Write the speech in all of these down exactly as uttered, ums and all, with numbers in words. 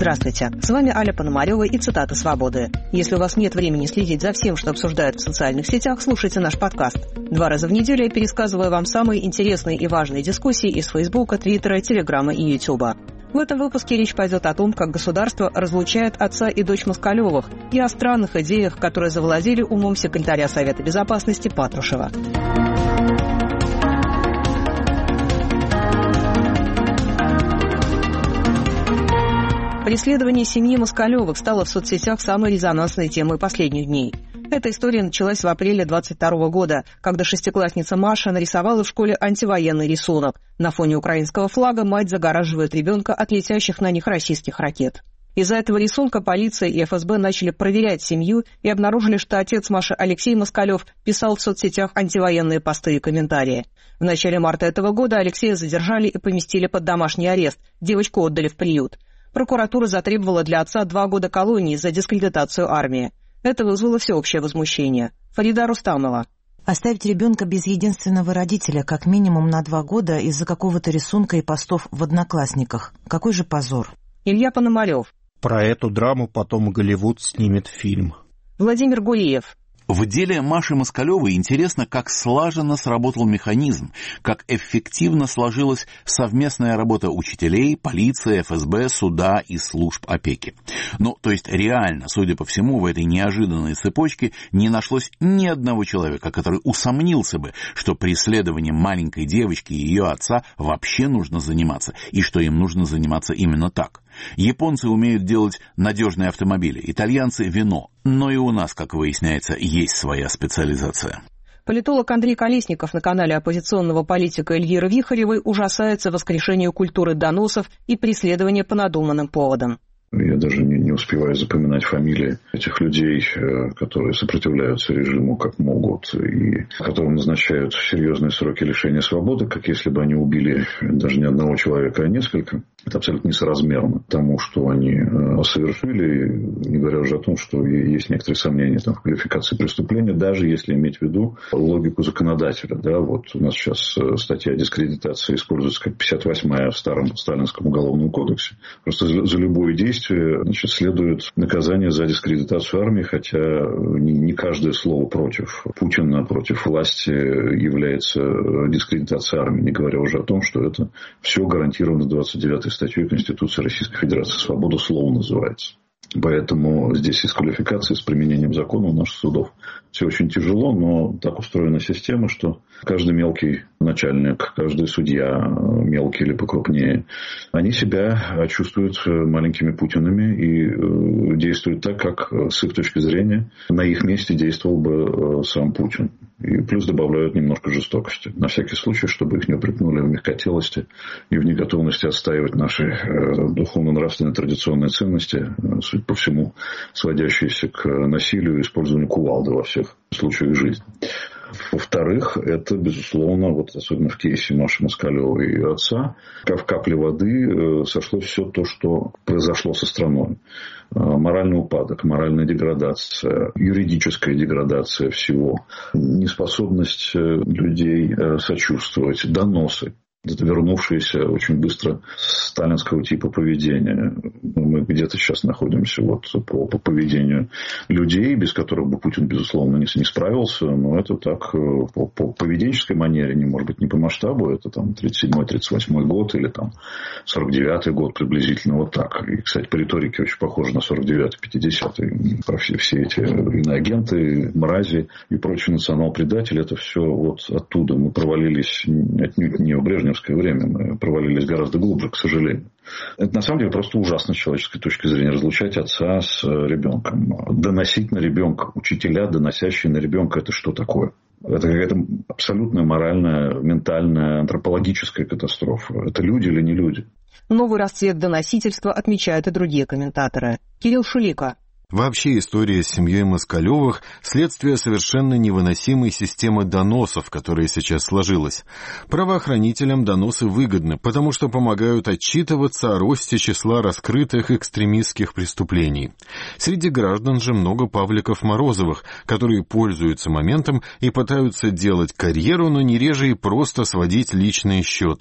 Здравствуйте, с вами Аля Пономарева и цитаты «Свободы». Если у вас нет времени следить за всем, что обсуждают в социальных сетях, слушайте наш подкаст. Два раза в неделю я пересказываю вам самые интересные и важные дискуссии из Фейсбука, Твиттера, Телеграма и Ютуба. В этом выпуске речь пойдет о том, как государство разлучает отца и дочь Москалевых, и о странных идеях, которые завладели умом секретаря Совета Безопасности Патрушева. Преследование семьи Москалевых стало в соцсетях самой резонансной темой последних дней. Эта история началась в апреле двадцать второго года, когда шестиклассница Маша нарисовала в школе антивоенный рисунок. На фоне украинского флага мать загораживает ребенка от летящих на них российских ракет. Из-за этого рисунка полиция и эф эс бэ начали проверять семью и обнаружили, что отец Маши Алексей Москалев писал в соцсетях антивоенные посты и комментарии. В начале марта этого года Алексея задержали и поместили под домашний арест, девочку отдали в приют. Прокуратура затребовала для отца два года колонии за дискредитацию армии. Это вызвало всеобщее возмущение. Фарида Рустамова. Оставить ребенка без единственного родителя как минимум на два года из-за какого-то рисунка и постов в Одноклассниках. Какой же позор. Илья Пономарев. Про эту драму потом Голливуд снимет фильм. Владимир Гулиев. В деле Маши Москалевой интересно, как слаженно сработал механизм, как эффективно сложилась совместная работа учителей, полиции, эф эс бэ, суда и служб опеки. Ну, то есть реально, судя по всему, в этой неожиданной цепочке не нашлось ни одного человека, который усомнился бы, что преследованием маленькой девочки и ее отца вообще нужно заниматься, и что им нужно заниматься именно так. Японцы умеют делать надежные автомобили, итальянцы — вино. Но и у нас, как выясняется, есть своя специализация. Политолог Андрей Колесников на канале оппозиционного политика Эльвиры Вихаревой ужасается воскрешению культуры доносов и преследования по надуманным поводам. Я даже не, не успеваю запоминать фамилии этих людей, которые сопротивляются режиму как могут, и которым назначают серьезные сроки лишения свободы, как если бы они убили даже не одного человека, а несколько. Это абсолютно несоразмерно тому, что они совершили, не говоря уже о том, что есть некоторые сомнения там, в квалификации преступления, даже если иметь в виду логику законодателя. Да, вот у нас сейчас статья о дискредитации используется как пятьдесят восьмая в старом сталинском уголовном кодексе. Просто за, за любое действие, значит, следует наказание за дискредитацию армии, хотя не, не каждое слово против Путина, против власти является дискредитацией армии, не говоря уже о том, что это все гарантировано двадцать девятой статьей Конституции Российской Федерации. Свобода слова называется. Поэтому здесь и с квалификацией, с применением закона у наших судов все очень тяжело, но так устроена система, что каждый мелкий начальник, каждый судья, мелкий или покрупнее, они себя чувствуют маленькими Путинами и действуют так, как с их точки зрения на их месте действовал бы сам Путин. И плюс добавляют немножко жестокости. На всякий случай, чтобы их не упрекнули в мягкотелости и в неготовности отстаивать наши духовно-нравственные традиционные ценности, судя по всему, сводящиеся к насилию и использованию кувалды во всех случаях жизни. Во-вторых, это, безусловно, вот особенно в кейсе Маши Москалевой и ее отца, как в капле воды сошло все то, что произошло со страной. Моральный упадок, моральная деградация, юридическая деградация всего, неспособность людей сочувствовать, доносы. Это вернувшееся очень быстро сталинского типа поведения. Мы где-то сейчас находимся вот по, по поведению людей, без которых бы Путин, безусловно, не, не справился. Но это так по, по поведенческой манере, не, может быть, не по масштабу. Это там тридцать седьмой тридцать восьмой год или там сорок девятый год приблизительно вот так. И, кстати, по риторике очень похоже на сорок девятый пятидесятый. Про все, все эти иноагенты, мрази и прочие национал-предатели. Это все вот оттуда. Мы провалились отнюдь не в Брежнев время, мы провалились гораздо глубже, к сожалению. Это, на самом деле, просто ужасно с человеческой точки зрения. Разлучать отца с ребенком. Доносить на ребенка. Учителя, доносящие на ребенка, это что такое? Это какая-то абсолютная моральная, ментальная, антропологическая катастрофа. Это люди или не люди? Новый расцвет доносительства отмечают и другие комментаторы. Кирилл Шулика. Вообще история с семьей Москалевых – следствие совершенно невыносимой системы доносов, которая сейчас сложилась. Правоохранителям доносы выгодны, потому что помогают отчитываться о росте числа раскрытых экстремистских преступлений. Среди граждан же много Павликов Морозовых, которые пользуются моментом и пытаются делать карьеру, но не реже и просто сводить личные счеты.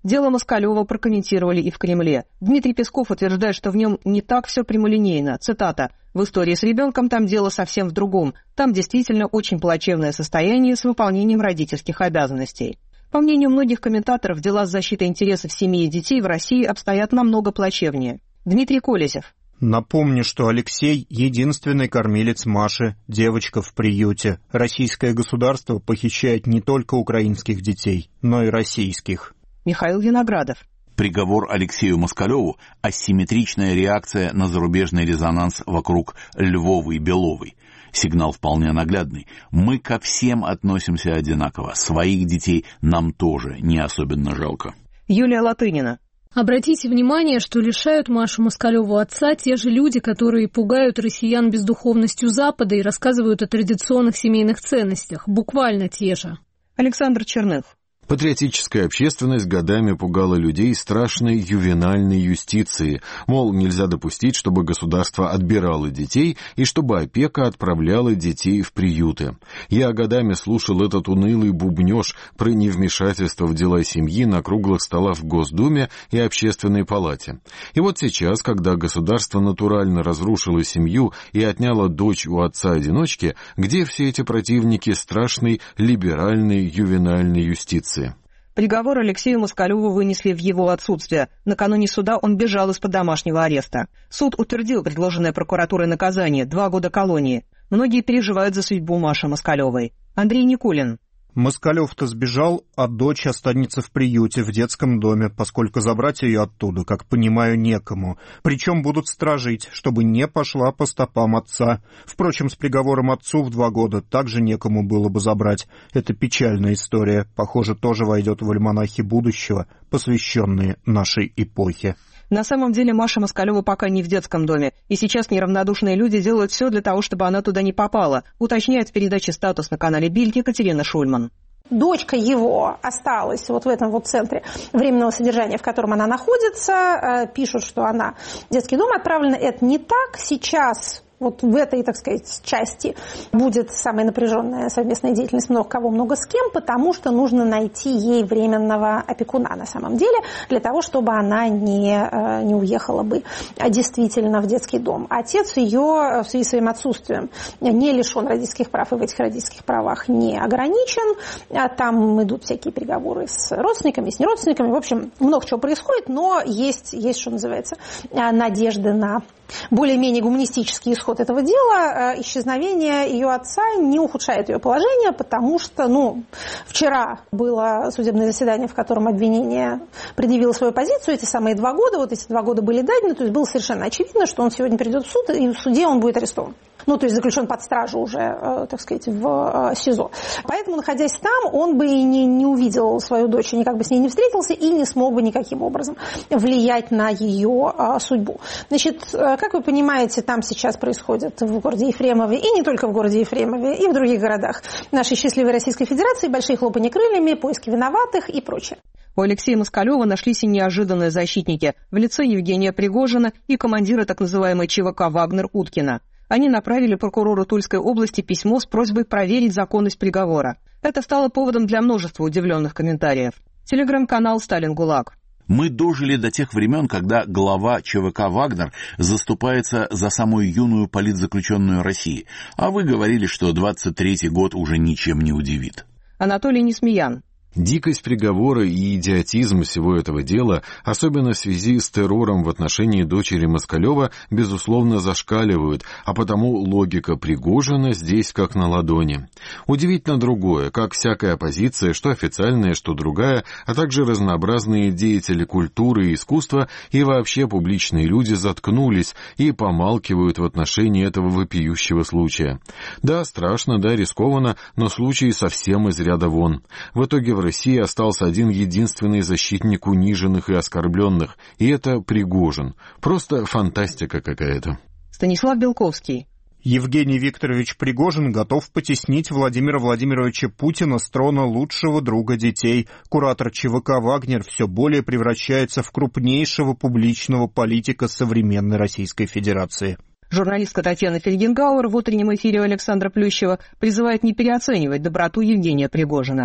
Дело Москалева прокомментировали и в Кремле. Дмитрий Песков утверждает, что в нем не так все прямолинейно. Цитата. «В истории с ребенком там дело совсем в другом. Там действительно очень плачевное состояние с выполнением родительских обязанностей». По мнению многих комментаторов, дела с защитой интересов семьи и детей в России обстоят намного плачевнее. Дмитрий Колесев. Напомню, что Алексей – единственный кормилец Маши, девочка в приюте. Российское государство похищает не только украинских детей, но и российских. Михаил Виноградов. Приговор Алексею Москалеву – асимметричная реакция на зарубежный резонанс вокруг Львовой и Беловой. Сигнал вполне наглядный. Мы ко всем относимся одинаково. Своих детей нам тоже не особенно жалко. Юлия Латынина. Обратите внимание, что лишают Машу Москалеву отца те же люди, которые пугают россиян бездуховностью Запада и рассказывают о традиционных семейных ценностях. Буквально те же. Александр Черных. Патриотическая общественность годами пугала людей страшной ювенальной юстицией, мол, нельзя допустить, чтобы государство отбирало детей и чтобы опека отправляла детей в приюты. Я годами слушал этот унылый бубнёж про невмешательство в дела семьи на круглых столах в Госдуме и Общественной палате. И вот сейчас, когда государство натурально разрушило семью и отняло дочь у отца-одиночки, где все эти противники страшной либеральной ювенальной юстиции? Приговор Алексею Москалеву вынесли в его отсутствие. Накануне суда он бежал из-под домашнего ареста. Суд утвердил предложенное прокуратурой наказание – два года колонии. Многие переживают за судьбу Маши Москалевой. Андрей Никулин. Москалев-то сбежал, а дочь останется в приюте, в детском доме, поскольку забрать ее оттуда, как понимаю, некому. Причем будут сторожить, чтобы не пошла по стопам отца. Впрочем, с приговором отцу в два года также некому было бы забрать. Это печальная история, похоже, тоже войдет в альманахи будущего, посвященные нашей эпохе. На самом деле Маша Москалева пока не в детском доме, и сейчас неравнодушные люди делают все для того, чтобы она туда не попала, уточняет в передаче «Статус» на канале Бильд Екатерина Шульман. Дочка его осталась вот в этом вот центре временного содержания, в котором она находится. Пишут, что она в детский дом отправлена. Это не так. Сейчас вот в этой, так сказать, части будет самая напряженная совместная деятельность, много кого, много с кем, потому что нужно найти ей временного опекуна на самом деле, для того, чтобы она не, не уехала бы действительно в детский дом. Отец ее в связи с своим отсутствием не лишен родительских прав и в этих родительских правах не ограничен. Там идут всякие переговоры с родственниками, с неродственниками. В общем, много чего происходит, но есть, есть что называется, надежды на более-менее гуманистический исход этого дела. Исчезновение ее отца не ухудшает ее положение, потому что, ну, вчера было судебное заседание, в котором обвинение предъявило свою позицию, эти самые два года, вот эти два года были дадены, то есть было совершенно очевидно, что он сегодня придет в суд, и в суде он будет арестован. Ну, то есть заключен под стражу уже, так сказать, в СИЗО. Поэтому, находясь там, он бы и не, не увидел свою дочь, и никак бы с ней не встретился, и не смог бы никаким образом влиять на ее судьбу. Значит, как вы понимаете, там сейчас происходит в городе Ефремове, и не только в городе Ефремове, и в других городах нашей счастливой Российской Федерации, большие хлопанье крыльями, поиски виноватых и прочее. У Алексея Москалева нашлись и неожиданные защитники в лице Евгения Пригожина и командира так называемой ЧВК «Вагнер» Уткина. Они направили прокурору Тульской области письмо с просьбой проверить законность приговора. Это стало поводом для множества удивленных комментариев. Телеграм-канал «Сталин ГУЛАГ». Мы дожили до тех времен, когда глава ЧВК «Вагнер» заступается за самую юную политзаключенную России, а вы говорили, что двадцать третий год уже ничем не удивит. Анатолий Несмеян. Дикость приговора и идиотизм всего этого дела, особенно в связи с террором в отношении дочери Москалева, безусловно зашкаливают, а потому логика Пригожина здесь как на ладони. Удивительно другое, как всякая оппозиция, что официальная, что другая, а также разнообразные деятели культуры и искусства и вообще публичные люди заткнулись и помалкивают в отношении этого вопиющего случая. Да, страшно, да, рискованно, но случай совсем из ряда вон. В итоге в России остался один единственный защитник униженных и оскорбленных, и это Пригожин. Просто фантастика какая-то. Станислав Белковский. Евгений Викторович Пригожин готов потеснить Владимира Владимировича Путина с трона лучшего друга детей. Куратор ЧВК «Вагнер» все более превращается в крупнейшего публичного политика современной Российской Федерации. Журналистка Татьяна Фельгенгауэр в утреннем эфире Александра Плющева призывает не переоценивать доброту Евгения Пригожина.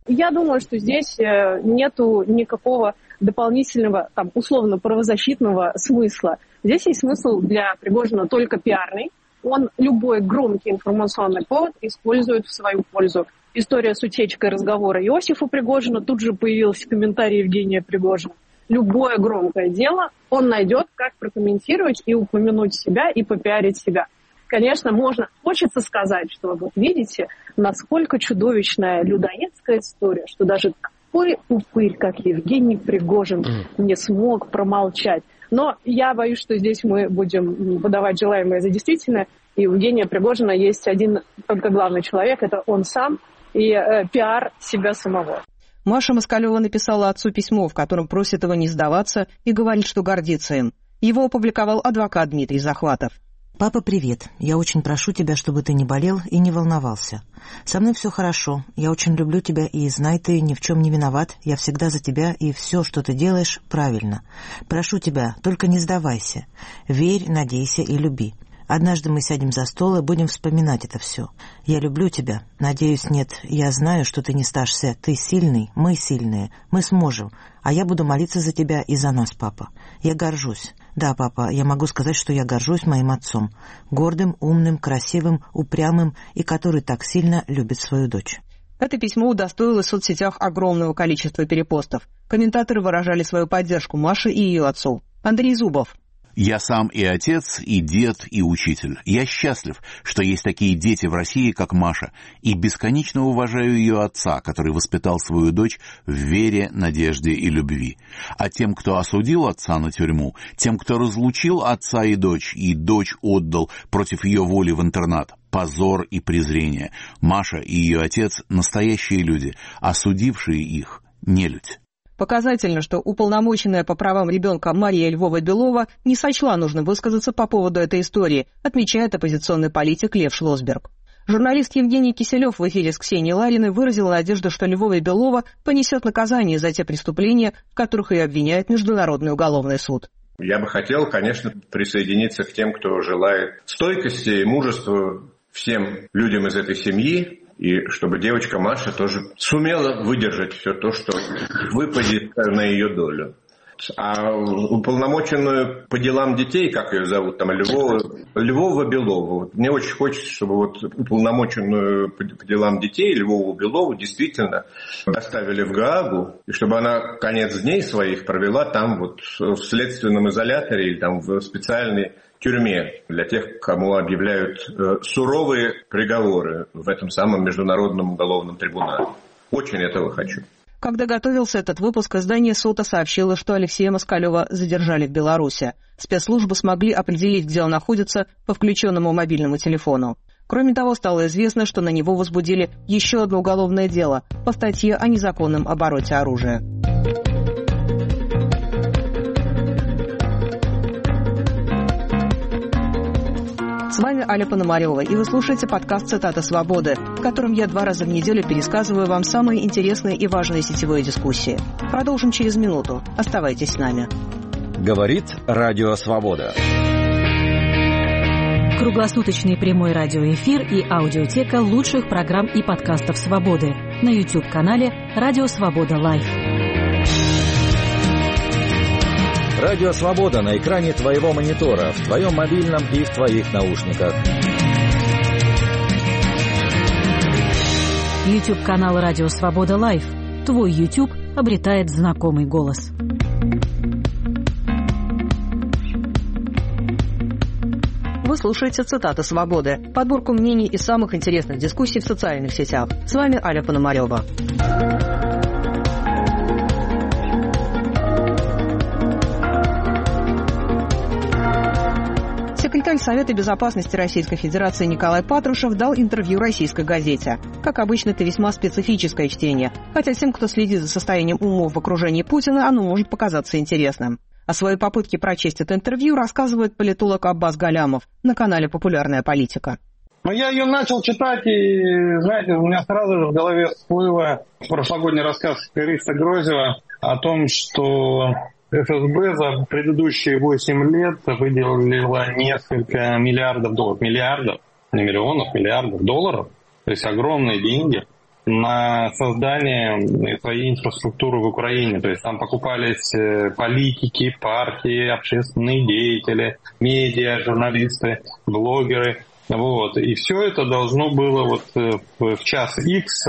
Я думаю, что здесь нету никакого дополнительного, там, условно, правозащитного смысла. Здесь есть смысл для Пригожина только пиарный. Он любой громкий информационный повод использует в свою пользу. История с утечкой разговора Иосифа Пригожина, тут же появился комментарий Евгения Пригожина. Любое громкое дело он найдет, как прокомментировать и упомянуть себя, и попиарить себя. Конечно, можно, хочется сказать, что вот видите, насколько чудовищная людоедская история, что даже такой упырь, как Евгений Пригожин, не смог промолчать. Но я боюсь, что здесь мы будем выдавать желаемое за действительное. И у Евгения Пригожина есть один только главный человек, это он сам и э, пиар себя самого. Маша Москалева написала отцу письмо, в котором просит его не сдаваться и говорит, что гордится им. Его опубликовал адвокат Дмитрий Захватов. «Папа, привет. Я очень прошу тебя, чтобы ты не болел и не волновался. Со мной все хорошо. Я очень люблю тебя, и знай, ты ни в чем не виноват. Я всегда за тебя, и все, что ты делаешь, правильно. Прошу тебя, только не сдавайся. Верь, надейся и люби. Однажды мы сядем за стол и будем вспоминать это все. Я люблю тебя. Надеюсь, нет, я знаю, что ты не сдашься. Ты сильный, мы сильные. Мы сможем. А я буду молиться за тебя и за нас, папа. Я горжусь. Да, папа, я могу сказать, что я горжусь моим отцом. Гордым, умным, красивым, упрямым и который так сильно любит свою дочь». Это письмо удостоилось в соцсетях огромного количества перепостов. Комментаторы выражали свою поддержку Маше и ее отцу. Андрей Зубов. Я сам и отец, и дед, и учитель. Я счастлив, что есть такие дети в России, как Маша, и бесконечно уважаю ее отца, который воспитал свою дочь в вере, надежде и любви. А тем, кто осудил отца на тюрьму, тем, кто разлучил отца и дочь, и дочь отдал против ее воли в интернат, позор и презрение. Маша и ее отец – настоящие люди, осудившие их – нелюдь. Показательно, что уполномоченная по правам ребенка Мария Львова-Белова не сочла нужно высказаться по поводу этой истории, отмечает оппозиционный политик Лев Шлосберг. Журналист Евгений Киселев в эфире с Ксенией Лариной выразил надежду, что Львова-Белова понесет наказание за те преступления, в которых ее обвиняет Международный уголовный суд. Я бы хотел, конечно, присоединиться к тем, кто желает стойкости и мужества всем людям из этой семьи, и чтобы девочка Маша тоже сумела выдержать все то, что выпадет на ее долю. А уполномоченную по делам детей, как ее зовут, там, Львова, Львова-Белова. Вот мне очень хочется, чтобы вот уполномоченную по делам детей Львову-Белову действительно доставили в Гаагу, и чтобы она конец дней своих провела там вот в следственном изоляторе или там в специальной тюрьме для тех, кому объявляют э, суровые приговоры в этом самом Международном уголовном трибунале. Очень этого хочу. Когда готовился этот выпуск, издание «Сота» сообщило, что Алексея Москалева задержали в Беларуси. Спецслужбы смогли определить, где он находится, по включенному мобильному телефону. Кроме того, стало известно, что на него возбудили еще одно уголовное дело по статье о незаконном обороте оружия. С вами Аля Пономарева, и вы слушаете подкаст «Цитата свободы», в котором я два раза в неделю пересказываю вам самые интересные и важные сетевые дискуссии. Продолжим через минуту. Оставайтесь с нами. Говорит Радио Свобода. Круглосуточный прямой радиоэфир и аудиотека лучших программ и подкастов «Свободы» на YouTube-канале «Радио Свобода Лайв». Радио Свобода на экране твоего монитора, в твоем мобильном и в твоих наушниках. YouTube-канал «Радио Свобода Лайв». Твой YouTube обретает знакомый голос. Вы слушаете «Цитаты свободы», подборку мнений и самых интересных дискуссий в социальных сетях. С вами Аля Пономарева. Секретарь Совета безопасности Российской Федерации Николай Патрушев дал интервью российской газете. Как обычно, это весьма специфическое чтение, хотя тем, кто следит за состоянием умов в окружении Путина, оно может показаться интересным. О своей попытке прочесть это интервью рассказывает политолог Аббас Галямов на канале «Популярная политика». Ну, я ее начал читать, и, знаете, у меня сразу же в голове всплыло прошлогодний рассказ Криста Грозева о том, что эф эс бэ за предыдущие восемь лет выделила несколько миллиардов долларов. Миллиардов, не миллионов, миллиардов долларов. То есть огромные деньги на создание своей инфраструктуры в Украине. То есть там покупались политики, партии, общественные деятели, медиа, журналисты, блогеры. Вот. И все это должно было вот в час Икс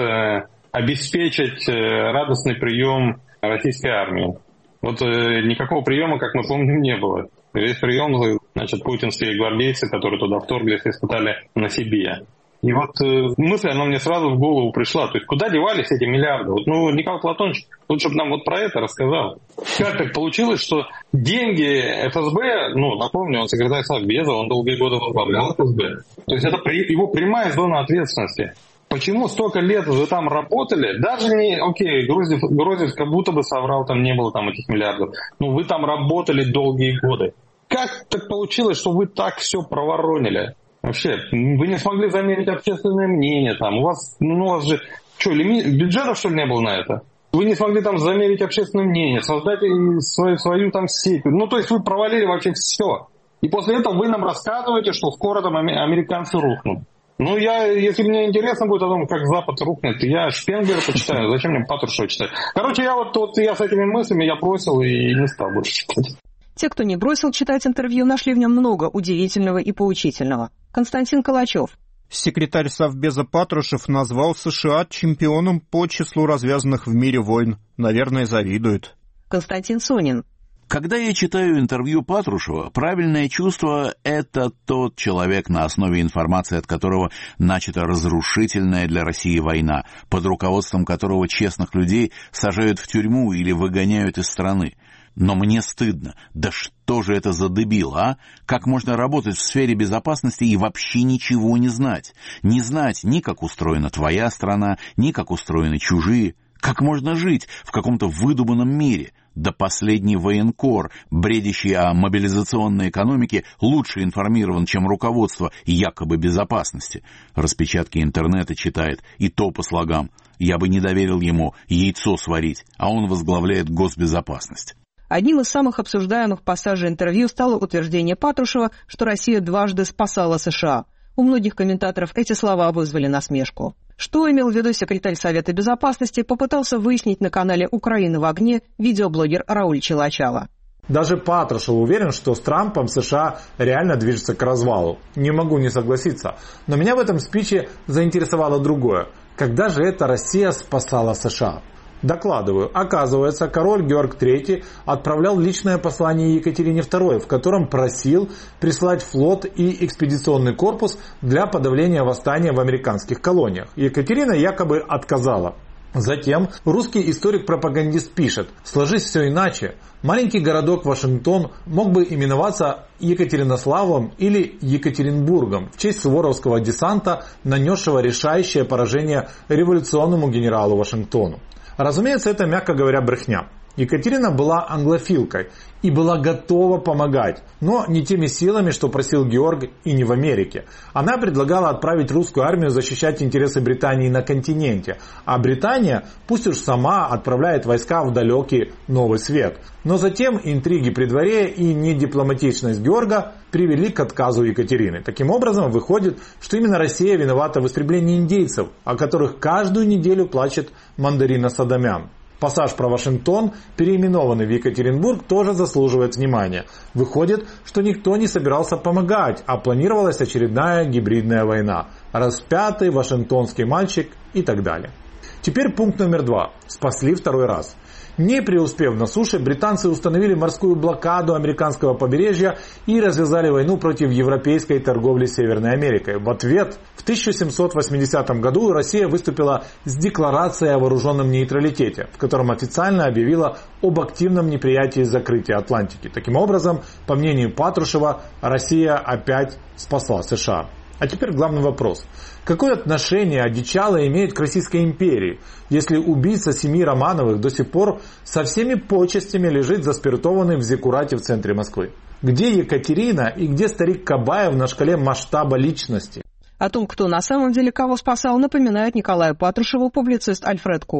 обеспечить радостный прием российской армии. Вот никакого приема, как мы помним, не было. Весь прием, значит, путинские гвардейцы, которые туда вторглись, испытали на себе. И вот э, мысль, она мне сразу в голову пришла. То есть, куда девались эти миллиарды? Вот, ну, Николай Платонович, лучше бы нам вот про это рассказал. Как так получилось, что деньги эф эс бэ, ну, напомню, он секретарь Совбеза, он долгие годы возглавлял эф эс бэ. То есть, это при, его прямая зона ответственности. Почему столько лет вы там работали? Даже не, окей, Грозев, Грозев как будто бы соврал, там не было там этих миллиардов. Но вы там работали долгие годы. Как так получилось, что вы так все проворонили? Вообще, вы не смогли замерить общественное мнение там. У вас, ну, у вас же, что, лимит, бюджета, что ли, не было на это? Вы не смогли там замерить общественное мнение, создать свою, свою там сеть. Ну, то есть вы провалили вообще все. И после этого вы нам рассказываете, что скоро там американцы рухнут. Ну, я, если мне интересно будет о том, как Запад рухнет, я Шпенглера почитаю, зачем мне Патрушева читать? Короче, я вот, вот я с этими мыслями, я бросил и не стал больше читать. Те, кто не бросил читать интервью, нашли в нем много удивительного и поучительного. Константин Калачев. Секретарь Совбеза Патрушев назвал США чемпионом по числу развязанных в мире войн. Наверное, завидует. Константин Сонин. Когда я читаю интервью Патрушева, правильное чувство – это тот человек, на основе информации от которого начата разрушительная для России война, под руководством которого честных людей сажают в тюрьму или выгоняют из страны. Но мне стыдно. Да что же это за дебил, а? Как можно работать в сфере безопасности и вообще ничего не знать? Не знать ни как устроена твоя страна, ни как устроены чужие. Как можно жить в каком-то выдуманном мире? Да последний военкор, бредящий о мобилизационной экономике, лучше информирован, чем руководство якобы безопасности. Распечатки интернета читает, и то по слогам. Я бы не доверил ему яйцо сварить, а он возглавляет госбезопасность. Одним из самых обсуждаемых пассажей интервью стало утверждение Патрушева, что Россия дважды спасала США. У многих комментаторов эти слова вызвали насмешку. Что имел в виду секретарь Совета Безопасности, попытался выяснить на канале «Украина в огне» видеоблогер Рауль Челачава. Даже Патрушев уверен, что с Трампом США реально движется к развалу. Не могу не согласиться. Но меня в этом спиче заинтересовало другое. Когда же эта Россия спасала США? Докладываю. Оказывается, король Георг третий отправлял личное послание Екатерине второй, в котором просил прислать флот и экспедиционный корпус для подавления восстания в американских колониях. Екатерина якобы отказала. Затем русский историк-пропагандист пишет: «Сложись все иначе. Маленький городок Вашингтон мог бы именоваться Екатеринославом или Екатеринбургом в честь суворовского десанта, нанесшего решающее поражение революционному генералу Вашингтону». Разумеется, это, мягко говоря, брехня. Екатерина была англофилкой и была готова помогать, но не теми силами, что просил Георг, и не в Америке. Она предлагала отправить русскую армию защищать интересы Британии на континенте, а Британия пусть уж сама отправляет войска в далекий Новый Свет. Но затем интриги при дворе и недипломатичность Георга привели к отказу Екатерины. Таким образом, выходит, что именно Россия виновата в истреблении индейцев, о которых каждую неделю плачет Мандарина Садамян. Пассаж про Вашингтон, переименованный в Екатеринбург, тоже заслуживает внимания. Выходит, что никто не собирался помогать, а планировалась очередная гибридная война. Распятый вашингтонский мальчик и так далее. Теперь пункт номер два. Спасли второй раз. Не преуспев на суше, британцы установили морскую блокаду американского побережья и развязали войну против европейской торговли Северной Америкой. В ответ в тысяча семьсот восьмидесятом году Россия выступила с декларацией о вооруженном нейтралитете, в котором официально объявила об активном неприятии закрытия Атлантики. Таким образом, по мнению Патрушева, Россия опять спасла США. А теперь главный вопрос. Какое отношение одичало имеет к Российской империи, если убийца семьи Романовых до сих пор со всеми почестями лежит заспиртованный в зиккурате в центре Москвы? Где Екатерина и где старик Кабаев на шкале масштаба личности? О том, кто на самом деле кого спасал, напоминает Николаю Патрушеву публицист Альфред Кох.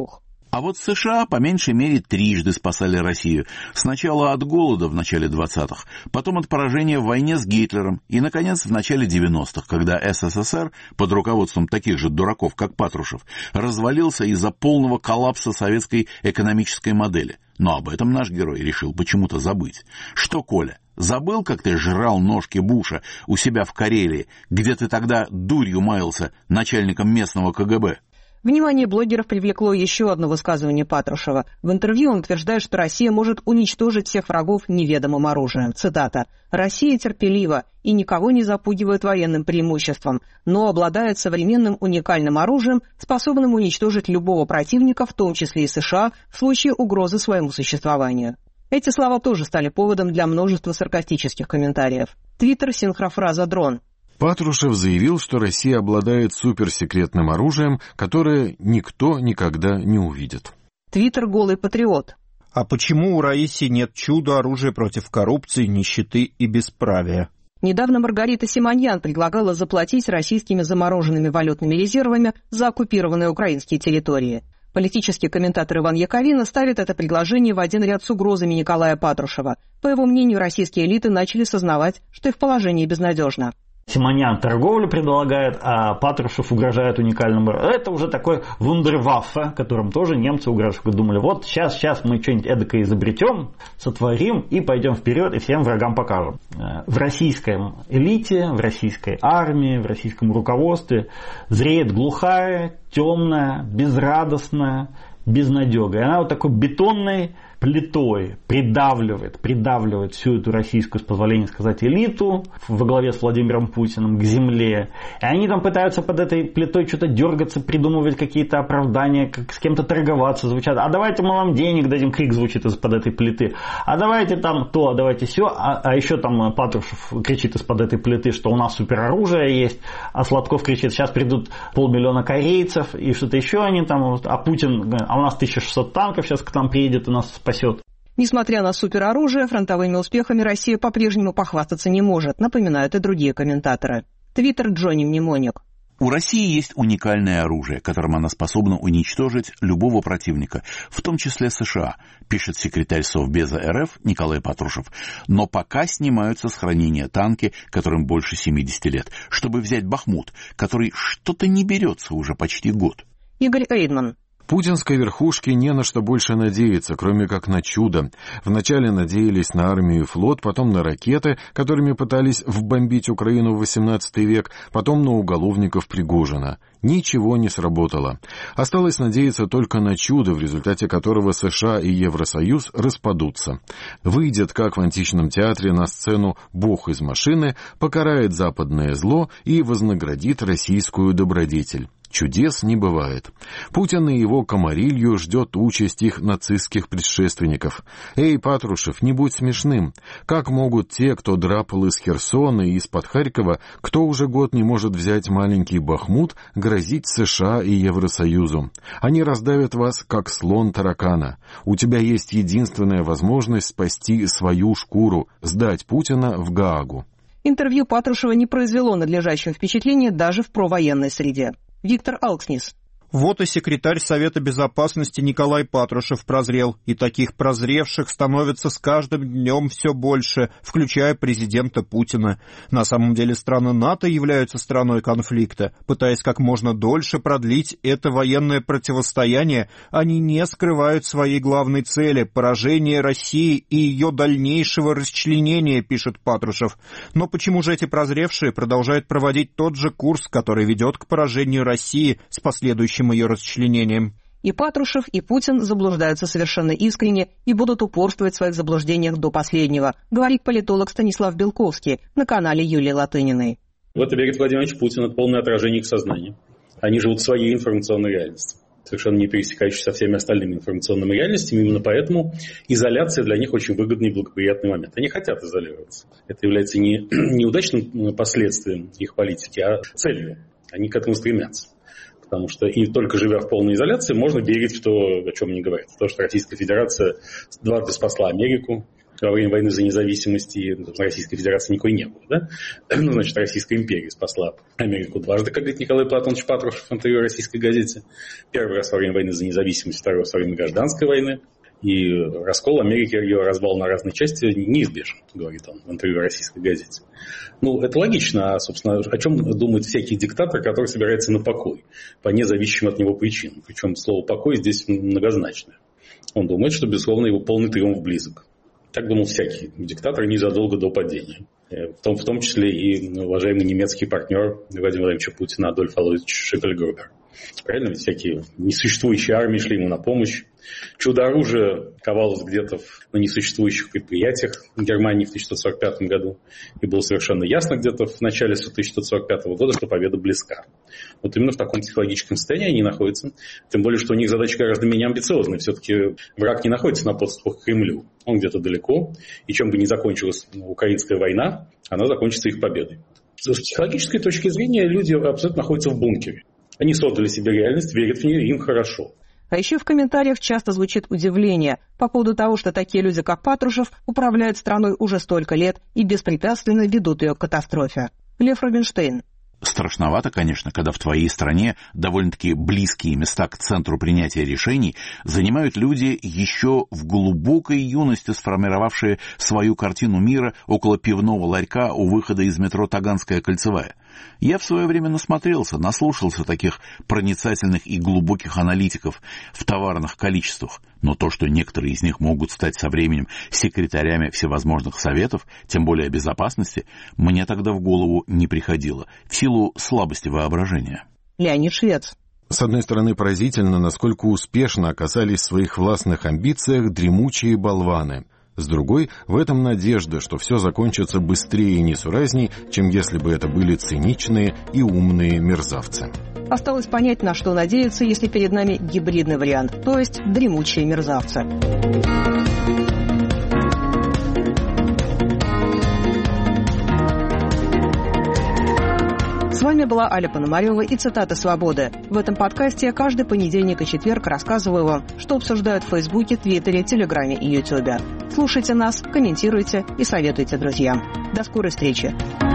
А вот США по меньшей мере трижды спасали Россию. Сначала от голода в начале двадцатых, потом от поражения в войне с Гитлером и, наконец, в начале девяностых, когда СССР под руководством таких же дураков, как Патрушев, развалился из-за полного коллапса советской экономической модели. Но об этом наш герой решил почему-то забыть. Что, Коля, забыл, как ты жрал ножки Буша у себя в Карелии, где ты тогда дурью маялся начальником местного КГБ? Внимание блогеров привлекло еще одно высказывание Патрушева. В интервью он утверждает, что Россия может уничтожить всех врагов неведомым оружием. Цитата. «Россия терпелива и никого не запугивает военным преимуществом, но обладает современным уникальным оружием, способным уничтожить любого противника, в том числе и США, в случае угрозы своему существованию». Эти слова тоже стали поводом для множества саркастических комментариев. Твиттер, синхрофраза «дрон». Патрушев заявил, что Россия обладает суперсекретным оружием, которое никто никогда не увидит. Твиттер «Голый патриот». А почему у Раиси нет чудо-оружия против коррупции, нищеты и бесправия? Недавно Маргарита Симоньян предлагала заплатить российскими замороженными валютными резервами за оккупированные украинские территории. Политический комментатор Иван Яковина ставит это предложение в один ряд с угрозами Николая Патрушева. По его мнению, российские элиты начали сознавать, что их положение безнадежно. Симоньян торговлю предлагает, а Патрушев угрожает уникальному. Это уже такой вундерваффе, которым тоже немцы угрожают. Думали, вот сейчас, сейчас мы что-нибудь эдакое изобретем, сотворим и пойдем вперед и всем врагам покажем. В российской элите, в российской армии, в российском руководстве зреет глухая, темная, безрадостная безнадега. И она вот такой бетонной плитой придавливает, придавливает всю эту российскую, с позволения сказать, элиту во главе с Владимиром Путиным к земле. И они там пытаются под этой плитой что-то дергаться, придумывать какие-то оправдания, как с кем-то торговаться, звучат. А давайте мы вам денег дадим, крик звучит из-под этой плиты. А давайте там то, а давайте все. А, а еще там Патрушев кричит из-под этой плиты, что у нас супероружие есть. А Сладков кричит, сейчас придут полмиллиона корейцев и что-то еще они там. А Путин, а у нас тысяча шестьсот танков сейчас к нам приедет и нас спасет. Несмотря на супероружие, фронтовыми успехами Россия по-прежнему похвастаться не может, напоминают и другие комментаторы. Твиттер Джонни Мнемоник. У России есть уникальное оружие, которым она способна уничтожить любого противника, в том числе США, пишет секретарь Совбеза РФ Николай Патрушев. Но пока снимаются с хранения танки, которым больше семидесяти лет, чтобы взять Бахмут, который что-то не берется уже почти год. Игорь Эйдман. Путинской верхушке не на что больше надеяться, кроме как на чудо. Вначале надеялись на армию и флот, потом на ракеты, которыми пытались вбомбить Украину в восемнадцатый век, потом на уголовников Пригожина. Ничего не сработало. Осталось надеяться только на чудо, в результате которого США и Евросоюз распадутся. Выйдет, как в античном театре, на сцену бог из машины, покарает западное зло и вознаградит российскую добродетель. Чудес не бывает. Путин и его комарилью ждет участь их нацистских предшественников. Эй, Патрушев, не будь смешным. Как могут те, кто драпал из Херсона и из-под Харькова, кто уже год не может взять маленький Бахмут, грозить США и Евросоюзу? Они раздавят вас, как слон таракана. У тебя есть единственная возможность спасти свою шкуру, сдать Путина в Гаагу. Интервью Патрушева не произвело надлежащего впечатления даже в провоенной среде. Виктор Алкснис. Вот и секретарь Совета Безопасности Николай Патрушев прозрел, и таких прозревших становится с каждым днем все больше, включая президента Путина. На самом деле страны НАТО являются страной конфликта. Пытаясь как можно дольше продлить это военное противостояние, они не скрывают своей главной цели – поражения России и ее дальнейшего расчленения, пишет Патрушев. Но почему же эти прозревшие продолжают проводить тот же курс, который ведет к поражению России с последующим ее расчленением? И Патрушев, и Путин заблуждаются совершенно искренне и будут упорствовать в своих заблуждениях до последнего, говорит политолог Станислав Белковский на канале Юлии Латыниной. В это верит Владимир Ильич Путин, это полное отражение их сознания. Они живут в своей информационной реальности, совершенно не пересекающей со всеми остальными информационными реальностями. Именно поэтому изоляция для них очень выгодный и благоприятный момент. Они хотят изолироваться. Это является не неудачным последствием их политики, а целью. Они к этому стремятся. Потому что и только живя в полной изоляции, можно верить в то, о чем мне говорят. То, что Российская Федерация дважды спасла Америку во время войны за независимость, и Российской Федерации никакой не было. Да? Ну, значит, Российская империя спасла Америку дважды, как говорит Николай Платонович Патрушев в интервью «Российской газете». Первый раз во время войны за независимость, второй раз во время гражданской войны. И раскол Америки, ее развал на разные части неизбежен, говорит он в интервью «Российской газете». Ну, это логично. А, собственно, о чем думает всякий диктатор, который собирается на покой, по независимым от него причинам. Причем слово «покой» здесь многозначное. Он думает, что, безусловно, его полный триумф близок. Так думал всякий диктатор незадолго до падения. В том, в том числе и уважаемый немецкий партнер Владимира Владимировича Путина Адольф Алойс Шикельгрубер. Правильно? Ведь всякие несуществующие армии шли ему на помощь. Чудо-оружие ковалось где-то на несуществующих предприятиях в Германии в тысяча девятьсот сорок пятом году. И было совершенно ясно где-то в начале тысяча девятьсот сорок пятого года, что победа близка. Вот именно в таком психологическом состоянии они находятся. Тем более, что у них задача гораздо менее амбициозная. Все-таки враг не находится на подступах к Кремлю. Он где-то далеко. И чем бы ни закончилась украинская война, она закончится их победой. С психологической точки зрения люди абсолютно находятся в бункере. Они создали себе реальность, верят в нее, им хорошо. А еще в комментариях часто звучит удивление по поводу того, что такие люди, как Патрушев, управляют страной уже столько лет и беспрепятственно ведут ее к катастрофе. Лев Рубинштейн. Страшновато, конечно, когда в твоей стране довольно-таки близкие места к центру принятия решений занимают люди, еще в глубокой юности сформировавшие свою картину мира около пивного ларька у выхода из метро Таганская кольцевая. Я в свое время насмотрелся, наслушался таких проницательных и глубоких аналитиков в товарных количествах. Но то, что некоторые из них могут стать со временем секретарями всевозможных советов, тем более о безопасности, мне тогда в голову не приходило, в силу слабости воображения. Леонид Швец. С одной стороны, поразительно, насколько успешно оказались в своих властных амбициях дремучие болваны. С другой, в этом надежда, что все закончится быстрее и несуразней, чем если бы это были циничные и умные мерзавцы. Осталось понять, на что надеяться, если перед нами гибридный вариант, то есть дремучие мерзавцы. С вами была Аля Пономарева и цитата «Свободы». В этом подкасте я каждый понедельник и четверг рассказываю вам, что обсуждают в Фейсбуке, Твиттере, Телеграме и Ютубе. Слушайте нас, комментируйте и советуйте друзьям. До скорой встречи.